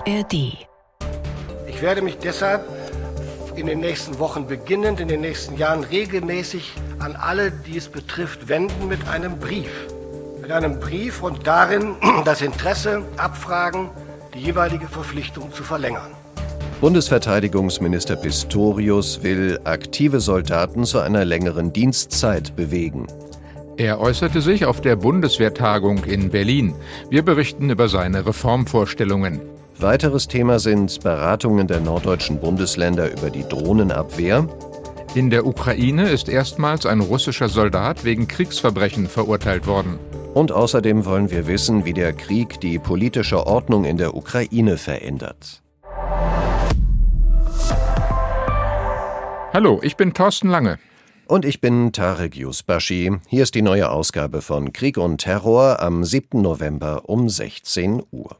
ARD. Ich werde mich deshalb in den nächsten Wochen beginnend, in den nächsten Jahren regelmäßig an alle, die es betrifft, wenden mit einem Brief. Mit einem Brief und darin das Interesse abfragen, die jeweilige Verpflichtung zu verlängern. Bundesverteidigungsminister Pistorius will aktive Soldaten zu einer längeren Dienstzeit bewegen. Er äußerte sich auf der Bundeswehrtagung in Berlin. Wir berichten über seine Reformvorstellungen. Weiteres Thema sind Beratungen der norddeutschen Bundesländer über die Drohnenabwehr. In der Ukraine ist erstmals ein russischer Soldat wegen Kriegsverbrechen verurteilt worden. Und außerdem wollen wir wissen, wie der Krieg die politische Ordnung in der Ukraine verändert. Hallo, ich bin Thorsten Lange. Und ich bin Tarek Yusbashi. Hier ist die neue Ausgabe von Krieg und Terror am 7. November um 16 Uhr.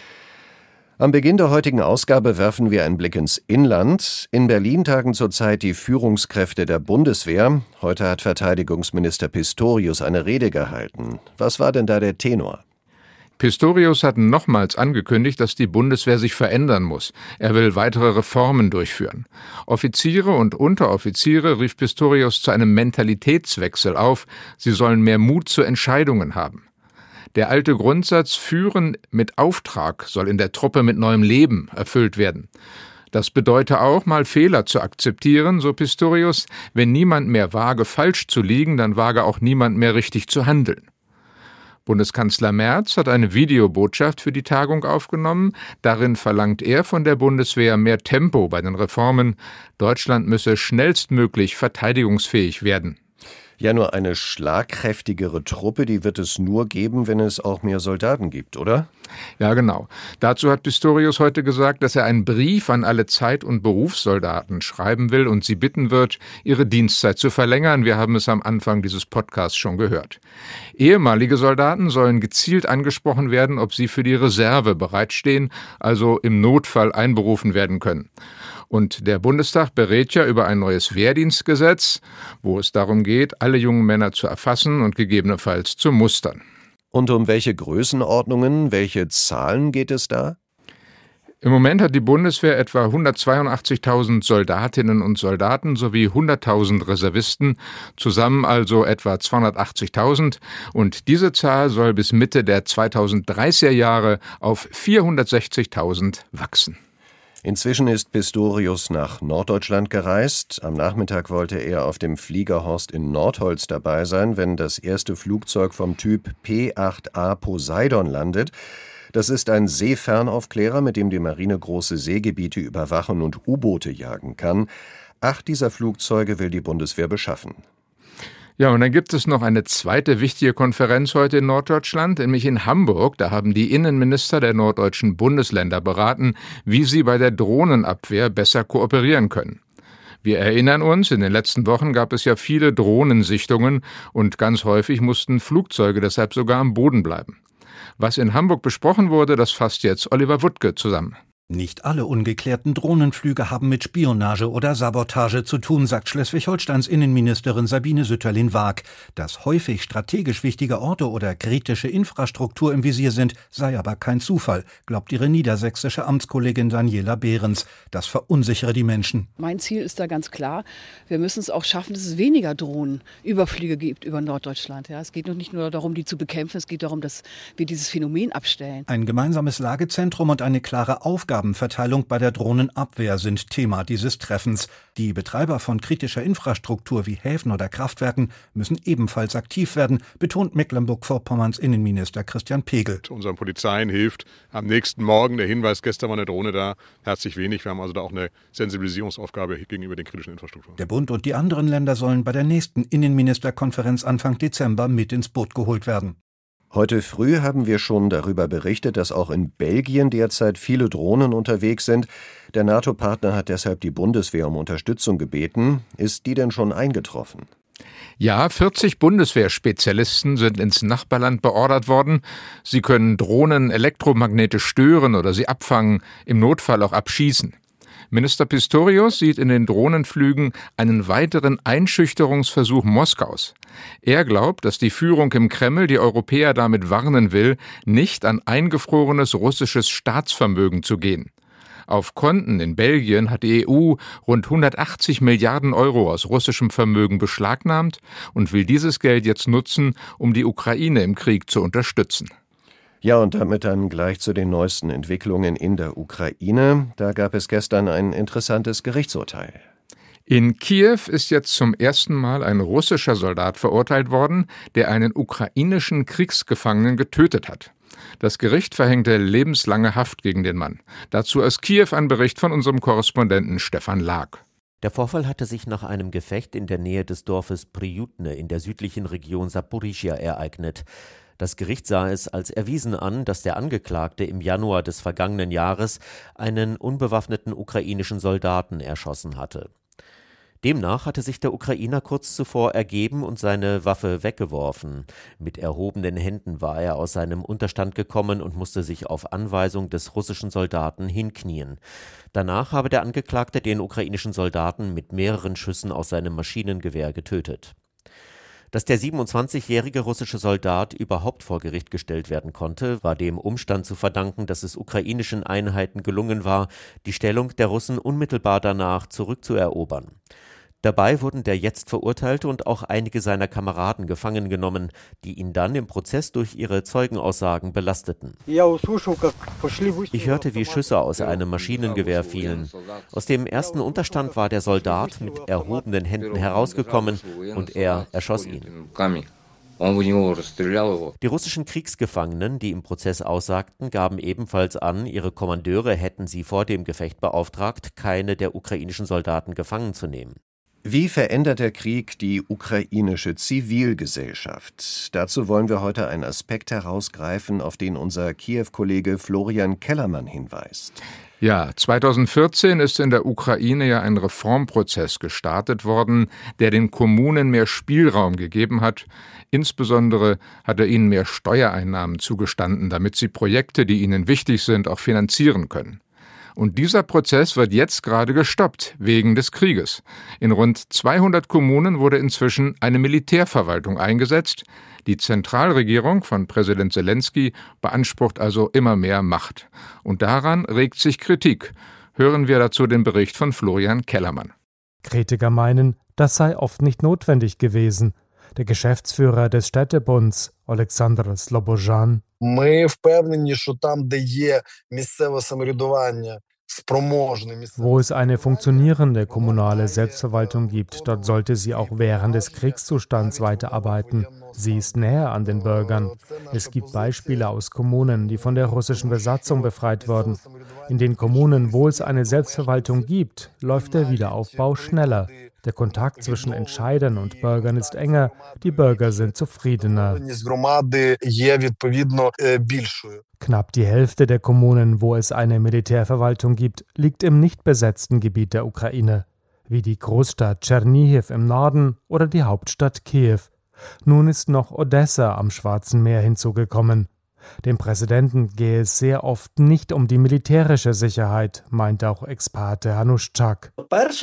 Am Beginn der heutigen Ausgabe werfen wir einen Blick ins Inland. In Berlin tagen zurzeit die Führungskräfte der Bundeswehr. Heute hat Verteidigungsminister Pistorius eine Rede gehalten. Was war denn da der Tenor? Pistorius hat nochmals angekündigt, dass die Bundeswehr sich verändern muss. Er will weitere Reformen durchführen. Offiziere und Unteroffiziere rief Pistorius zu einem Mentalitätswechsel auf. Sie sollen mehr Mut zu Entscheidungen haben. Der alte Grundsatz Führen mit Auftrag soll in der Truppe mit neuem Leben erfüllt werden. Das bedeute auch, mal Fehler zu akzeptieren, so Pistorius. Wenn niemand mehr wage, falsch zu liegen, dann wage auch niemand mehr richtig zu handeln. Bundeskanzler Merz hat eine Videobotschaft für die Tagung aufgenommen. Darin verlangt er von der Bundeswehr mehr Tempo bei den Reformen. Deutschland müsse schnellstmöglich verteidigungsfähig werden. Ja, nur eine schlagkräftigere Truppe, die wird es nur geben, wenn es auch mehr Soldaten gibt, oder? Ja, genau. Dazu hat Pistorius heute gesagt, dass er einen Brief an alle Zeit- und Berufssoldaten schreiben will und sie bitten wird, ihre Dienstzeit zu verlängern. Wir haben es am Anfang dieses Podcasts schon gehört. Ehemalige Soldaten sollen gezielt angesprochen werden, ob sie für die Reserve bereitstehen, also im Notfall einberufen werden können. Und der Bundestag berät ja über ein neues Wehrdienstgesetz, wo es darum geht, alle jungen Männer zu erfassen und gegebenenfalls zu mustern. Und um welche Größenordnungen, welche Zahlen geht es da? Im Moment hat die Bundeswehr etwa 182.000 Soldatinnen und Soldaten sowie 100.000 Reservisten, zusammen also etwa 280.000. Und diese Zahl soll bis Mitte der 2030er Jahre auf 460.000 wachsen. Inzwischen ist Pistorius nach Norddeutschland gereist. Am Nachmittag wollte er auf dem Fliegerhorst in Nordholz dabei sein, wenn das erste Flugzeug vom Typ P-8A Poseidon landet. Das ist ein Seefernaufklärer, mit dem die Marine große Seegebiete überwachen und U-Boote jagen kann. 8 dieser Flugzeuge will die Bundeswehr beschaffen. Ja, und dann gibt es noch eine zweite wichtige Konferenz heute in Norddeutschland, nämlich in Hamburg. Da haben die Innenminister der norddeutschen Bundesländer beraten, wie sie bei der Drohnenabwehr besser kooperieren können. Wir erinnern uns, in den letzten Wochen gab es ja viele Drohnensichtungen und ganz häufig mussten Flugzeuge deshalb sogar am Boden bleiben. Was in Hamburg besprochen wurde, das fasst jetzt Oliver Wuttke zusammen. Nicht alle ungeklärten Drohnenflüge haben mit Spionage oder Sabotage zu tun, sagt Schleswig-Holsteins Innenministerin Sabine Sütterlin-Waag. Dass häufig strategisch wichtige Orte oder kritische Infrastruktur im Visier sind, sei aber kein Zufall, glaubt ihre niedersächsische Amtskollegin Daniela Behrens. Das verunsichere die Menschen. Mein Ziel ist da ganz klar, wir müssen es auch schaffen, dass es weniger Drohnenüberflüge gibt über Norddeutschland. Ja, es geht noch nicht nur darum, die zu bekämpfen, es geht darum, dass wir dieses Phänomen abstellen. Ein gemeinsames Lagezentrum und eine klare Aufgabenverteilung bei der Drohnenabwehr sind Thema dieses Treffens. Die Betreiber von kritischer Infrastruktur wie Häfen oder Kraftwerken müssen ebenfalls aktiv werden, betont Mecklenburg-Vorpommerns Innenminister Christian Pegel. Unseren Polizeien hilft am nächsten Morgen der Hinweis, gestern war eine Drohne da, herzlich wenig. Wir haben also da auch eine Sensibilisierungsaufgabe gegenüber den kritischen Infrastrukturen. Der Bund und die anderen Länder sollen bei der nächsten Innenministerkonferenz Anfang Dezember mit ins Boot geholt werden. Heute früh haben wir schon darüber berichtet, dass auch in Belgien derzeit viele Drohnen unterwegs sind. Der NATO-Partner hat deshalb die Bundeswehr um Unterstützung gebeten. Ist die denn schon eingetroffen? Ja, 40 Bundeswehrspezialisten sind ins Nachbarland beordert worden. Sie können Drohnen elektromagnetisch stören oder sie abfangen, im Notfall auch abschießen. Minister Pistorius sieht in den Drohnenflügen einen weiteren Einschüchterungsversuch Moskaus. Er glaubt, dass die Führung im Kreml die Europäer damit warnen will, nicht an eingefrorenes russisches Staatsvermögen zu gehen. Auf Konten in Belgien hat die EU rund 180 Milliarden Euro aus russischem Vermögen beschlagnahmt und will dieses Geld jetzt nutzen, um die Ukraine im Krieg zu unterstützen. Ja, und damit dann gleich zu den neuesten Entwicklungen in der Ukraine. Da gab es gestern ein interessantes Gerichtsurteil. In Kiew ist jetzt zum ersten Mal ein russischer Soldat verurteilt worden, der einen ukrainischen Kriegsgefangenen getötet hat. Das Gericht verhängte lebenslange Haft gegen den Mann. Dazu aus Kiew ein Bericht von unserem Korrespondenten Stefan Lag. Der Vorfall hatte sich nach einem Gefecht in der Nähe des Dorfes Priutne in der südlichen Region Saporischschja ereignet. Das Gericht sah es als erwiesen an, dass der Angeklagte im Januar des vergangenen Jahres einen unbewaffneten ukrainischen Soldaten erschossen hatte. Demnach hatte sich der Ukrainer kurz zuvor ergeben und seine Waffe weggeworfen. Mit erhobenen Händen war er aus seinem Unterstand gekommen und musste sich auf Anweisung des russischen Soldaten hinknien. Danach habe der Angeklagte den ukrainischen Soldaten mit mehreren Schüssen aus seinem Maschinengewehr getötet. Dass der 27-jährige russische Soldat überhaupt vor Gericht gestellt werden konnte, war dem Umstand zu verdanken, dass es ukrainischen Einheiten gelungen war, die Stellung der Russen unmittelbar danach zurückzuerobern. Dabei wurden der jetzt Verurteilte und auch einige seiner Kameraden gefangen genommen, die ihn dann im Prozess durch ihre Zeugenaussagen belasteten. Ich hörte, wie Schüsse aus einem Maschinengewehr fielen. Aus dem ersten Unterstand war der Soldat mit erhobenen Händen herausgekommen und er erschoss ihn. Die russischen Kriegsgefangenen, die im Prozess aussagten, gaben ebenfalls an, ihre Kommandeure hätten sie vor dem Gefecht beauftragt, keine der ukrainischen Soldaten gefangen zu nehmen. Wie verändert der Krieg die ukrainische Zivilgesellschaft? Dazu wollen wir heute einen Aspekt herausgreifen, auf den unser Kiew-Kollege Florian Kellermann hinweist. Ja, 2014 ist in der Ukraine ja ein Reformprozess gestartet worden, der den Kommunen mehr Spielraum gegeben hat. Insbesondere hat er ihnen mehr Steuereinnahmen zugestanden, damit sie Projekte, die ihnen wichtig sind, auch finanzieren können. Und dieser Prozess wird jetzt gerade gestoppt, wegen des Krieges. In rund 200 Kommunen wurde inzwischen eine Militärverwaltung eingesetzt. Die Zentralregierung von Präsident Selenskyj beansprucht also immer mehr Macht. Und daran regt sich Kritik. Hören wir dazu den Bericht von Florian Kellermann. Kritiker meinen, das sei oft nicht notwendig gewesen. Der Geschäftsführer des Städtebunds, Олександр Слобожан: Wo es eine funktionierende kommunale Selbstverwaltung gibt, dort sollte sie auch während des Kriegszustands weiterarbeiten. Sie ist näher an den Bürgern. Es gibt Beispiele aus Kommunen, die von der russischen Besatzung befreit wurden. In den Kommunen, wo es eine Selbstverwaltung gibt, läuft der Wiederaufbau schneller. Der Kontakt zwischen Entscheidern und Bürgern ist enger, die Bürger sind zufriedener. Knapp die Hälfte der Kommunen, wo es eine Militärverwaltung gibt, liegt im nicht besetzten Gebiet der Ukraine, wie die Großstadt Tschernihiw im Norden oder die Hauptstadt Kiew. Nun ist noch Odessa am Schwarzen Meer hinzugekommen. Dem Präsidenten gehe es sehr oft nicht um die militärische Sicherheit, meint auch Experte Hanuschczak.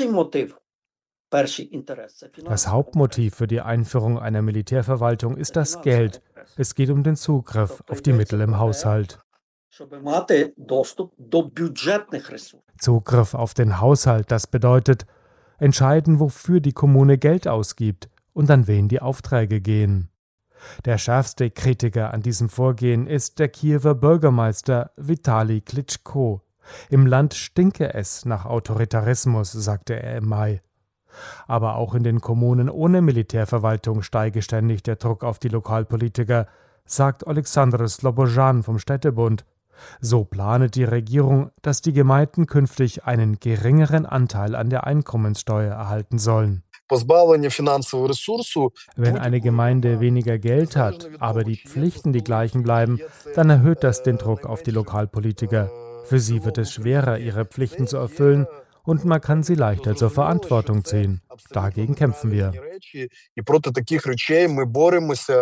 Das Hauptmotiv für die Einführung einer Militärverwaltung ist das Geld. Es geht um den Zugriff auf die Mittel im Haushalt. Zugriff auf den Haushalt, das bedeutet, entscheiden, wofür die Kommune Geld ausgibt und an wen die Aufträge gehen. Der schärfste Kritiker an diesem Vorgehen ist der Kiewer Bürgermeister Vitali Klitschko. Im Land stinke es nach Autoritarismus, sagte er im Mai. Aber auch in den Kommunen ohne Militärverwaltung steige ständig der Druck auf die Lokalpolitiker, sagt Oleksandr Slobozhan vom Städtebund. So plane die Regierung, dass die Gemeinden künftig einen geringeren Anteil an der Einkommenssteuer erhalten sollen. Wenn eine Gemeinde weniger Geld hat, aber die Pflichten die gleichen bleiben, dann erhöht das den Druck auf die Lokalpolitiker. Für sie wird es schwerer, ihre Pflichten zu erfüllen, und man kann sie leichter zur Verantwortung ziehen. Dagegen kämpfen wir.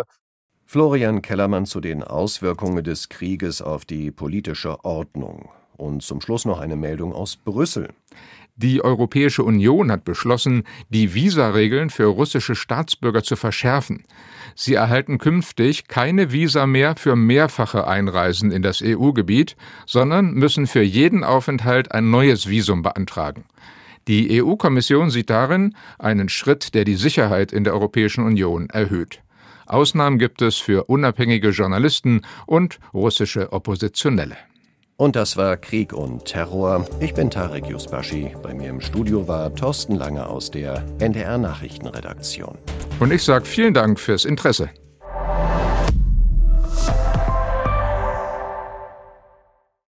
Florian Kellermann zu den Auswirkungen des Krieges auf die politische Ordnung. Und zum Schluss noch eine Meldung aus Brüssel. Die Europäische Union hat beschlossen, die Visaregeln für russische Staatsbürger zu verschärfen. Sie erhalten künftig keine Visa mehr für mehrfache Einreisen in das EU-Gebiet, sondern müssen für jeden Aufenthalt ein neues Visum beantragen. Die EU-Kommission sieht darin einen Schritt, der die Sicherheit in der Europäischen Union erhöht. Ausnahmen gibt es für unabhängige Journalisten und russische Oppositionelle. Und das war Krieg und Terror. Ich bin Tarek Yusbashi. Bei mir im Studio war Thorsten Lange aus der NDR Nachrichtenredaktion. Und ich sage vielen Dank fürs Interesse.